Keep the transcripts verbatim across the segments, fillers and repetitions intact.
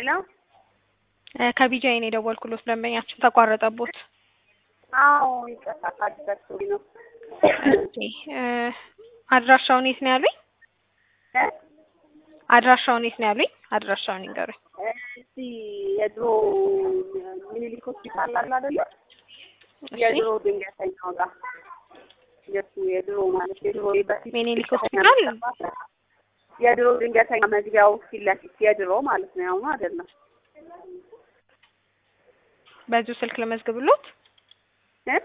ሄሎ ከቢጃይ ነው የደወልኩሎት ደንበኛችን ተቋረጠቦት። አዎ ይቅርታ ካደረኩኝ ነው። እሺ አድራሻውን የት ነው ያሉኝ? እ አድራሻውን የት ነው ያሉኝ? አድራሻውን ይንገሩኝ። እሺ የድሮ ሚኒሊክ ሆስፒታል አለ አይደለ? እሺ የድሮ ድንገተኛው ጋር የቱ የድሮ ማለት የድሮ በፊት ሚኒሊክ ሆስፒታል የድሮ ድንገተኛ መግቢያው ፊት ለፊት የድሮ ማለት ነው። ያው አይደለም። በዚሁ ስልክ ለመዝግብሎት። እ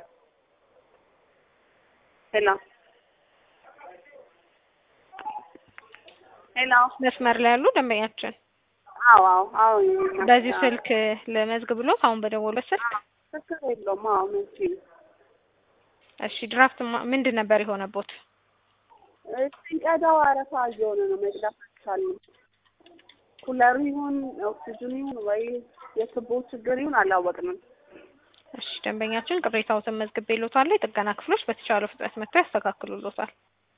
ሄሎ ሄሎ መስመር ላይ ያሉ ደንበኛችን አዎ አዎ አዎ በዚሁ ስልክ ለመዝግብሎት አሁን በደወሉበት ስልክ። ትክክል የለውም። አዎ ምን ሲል እሺ ድራፍት ምንድን ነበር የሆነቦት? ሲቀዳው አረፋ እየሆነ ነው። መቅዳት አልቻልንም። ኩለሩ ይሁን ኦክሲጅን ይሁን ወይ የቱቦ ችግር ይሁን አላወቅንም። እሺ ደንበኛችን ቅሬታዎትን መዝግቤልዎታል። የጥገና ክፍሎች በተቻለው ፍጥነት መጥተው ያስተካክሉልዎታል።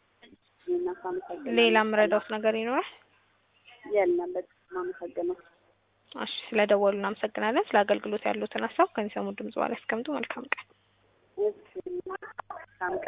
ሌላም ረዳውት ነገር ይኖራል? የለም በጣም አመሰግናለሁ። እሺ ስለደወሉ እናመሰግናለን። ስለ አገልግሎት ያሉትን ሀሳብ ከሚሰሙ ድምጽ በኋላ ያስቀምጡ። መልካም ቀን። እሺ መልካም ቀን።